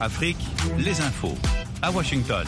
Afrique, les infos. À Washington.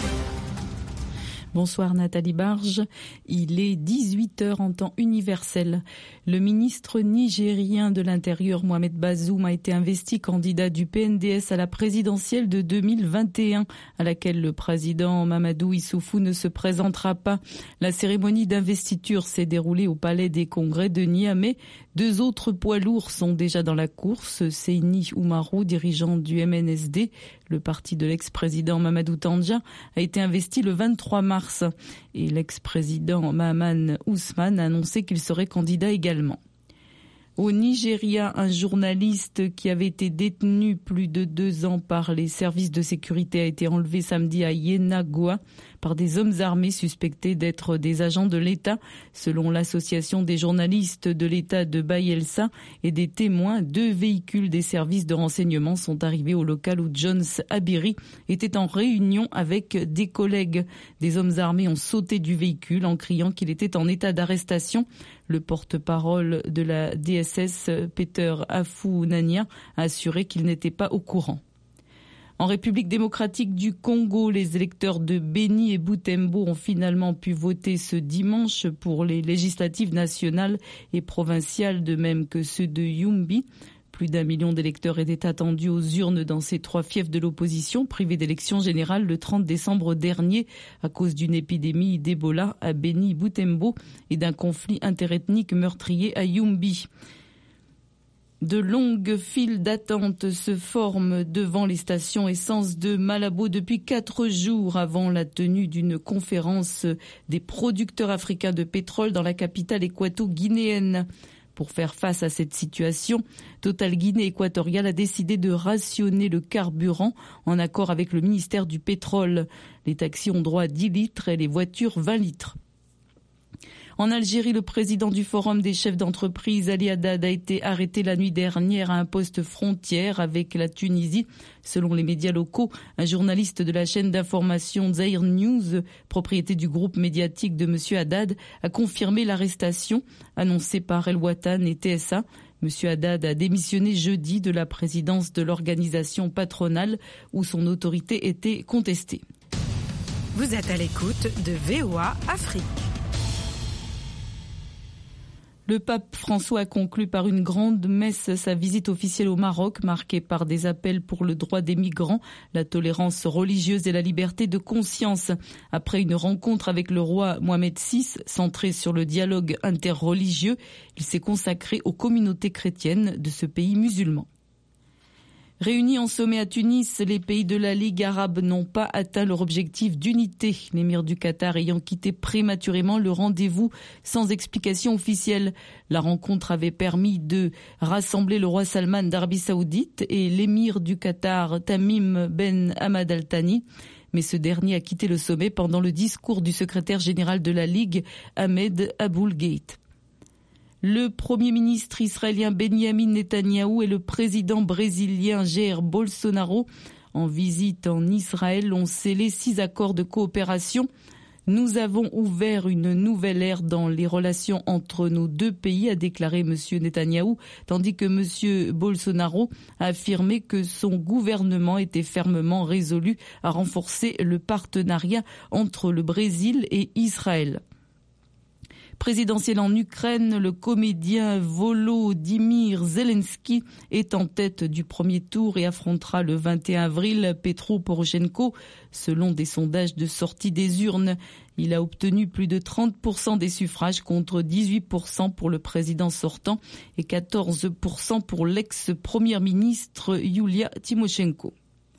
Bonsoir Nathalie Barge, il est 18h en temps universel. Le ministre nigérien de l'Intérieur Mohamed Bazoum a été investi candidat du PNDS à la présidentielle de 2021, à laquelle le président Mamadou Issoufou ne se présentera pas. La cérémonie d'investiture s'est déroulée au Palais des Congrès de Niamey. 2 autres poids lourds sont déjà dans la course. Seyni Oumarou, dirigeant du MNSD, le parti de l'ex-président Mamadou Tandja, a été investi le 23 mars. Et l'ex-président Mahaman Ousmane a annoncé qu'il serait candidat également. Au Nigeria, un journaliste qui avait été détenu plus de 2 ans par les services de sécurité a été enlevé samedi à Yenagoa par des hommes armés suspectés d'être des agents de l'État. Selon l'association des journalistes de l'État de Bayelsa et des témoins, 2 véhicules des services de renseignement sont arrivés au local où Jones Abiri était en réunion avec des collègues. Des hommes armés ont sauté du véhicule en criant qu'il était en état d'arrestation. Le porte-parole de la DSS, Peter Afunanya, a assuré qu'il n'était pas au courant. En République démocratique du Congo, les électeurs de Beni et Butembo ont finalement pu voter ce dimanche pour les législatives nationales et provinciales, de même que ceux de Yumbi. Plus d'1 million d'électeurs étaient attendus aux urnes dans ces 3 fiefs de l'opposition, privés d'élections générales le 30 décembre dernier à cause d'une épidémie d'Ebola à Beni Butembo et d'un conflit interethnique meurtrier à Yumbi. De longues files d'attente se forment devant les stations essence de Malabo depuis 4 jours avant la tenue d'une conférence des producteurs africains de pétrole dans la capitale équato-guinéenne. Pour faire face à cette situation, Total Guinée équatoriale a décidé de rationner le carburant en accord avec le ministère du pétrole. Les taxis ont droit à 10 litres et les voitures 20 litres. En Algérie, le président du Forum des chefs d'entreprise, Ali Haddad, a été arrêté la nuit dernière à un poste frontière avec la Tunisie. Selon les médias locaux, un journaliste de la chaîne d'information Zaïr News, propriété du groupe médiatique de M. Haddad, a confirmé l'arrestation annoncée par El Watan et TSA. M. Haddad a démissionné jeudi de la présidence de l'organisation patronale où son autorité était contestée. Vous êtes à l'écoute de VOA Afrique. Le pape François a conclu par une grande messe sa visite officielle au Maroc, marquée par des appels pour le droit des migrants, la tolérance religieuse et la liberté de conscience. Après une rencontre avec le roi Mohamed VI, centrée sur le dialogue interreligieux, il s'est consacré aux communautés chrétiennes de ce pays musulman. Réunis en sommet à Tunis, les pays de la Ligue arabe n'ont pas atteint leur objectif d'unité, l'émir du Qatar ayant quitté prématurément le rendez-vous sans explication officielle. La rencontre avait permis de rassembler le roi Salman d'Arabie Saoudite et l'émir du Qatar Tamim Ben Hamad Al Thani. Mais ce dernier a quitté le sommet pendant le discours du secrétaire général de la Ligue, Ahmed Aboul-Gheit. Le premier ministre israélien Benjamin Netanyahou et le président brésilien Jair Bolsonaro, en visite en Israël, ont scellé 6 accords de coopération. Nous avons ouvert une nouvelle ère dans les relations entre nos 2 pays, a déclaré M. Netanyahou, tandis que M. Bolsonaro a affirmé que son gouvernement était fermement résolu à renforcer le partenariat entre le Brésil et Israël. Présidentielle en Ukraine, le comédien Volodymyr Zelensky est en tête du premier tour et affrontera le 21 avril Petro Poroshenko. Selon des sondages de sortie des urnes, il a obtenu plus de 30% des suffrages contre 18% pour le président sortant et 14% pour l'ex-première ministre Yulia Tymoshenko.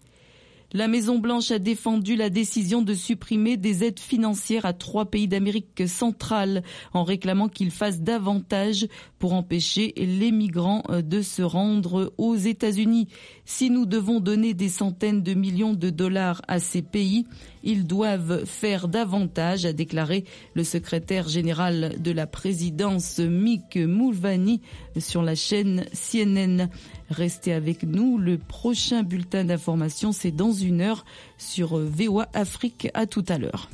La Maison-Blanche a défendu la décision de supprimer des aides financières à 3 pays d'Amérique centrale en réclamant qu'ils fassent davantage pour empêcher les migrants de se rendre aux États-Unis. Si nous devons donner des centaines de millions de dollars à ces pays, ils doivent faire davantage, a déclaré le secrétaire général de la présidence Mick Mulvaney sur la chaîne CNN. Restez avec nous, le prochain bulletin d'information c'est dans 1 heure sur VOA Afrique. À tout à l'heure.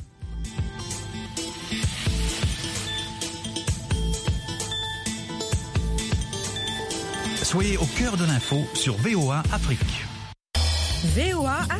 Soyez au cœur de l'info sur VOA Afrique. VOA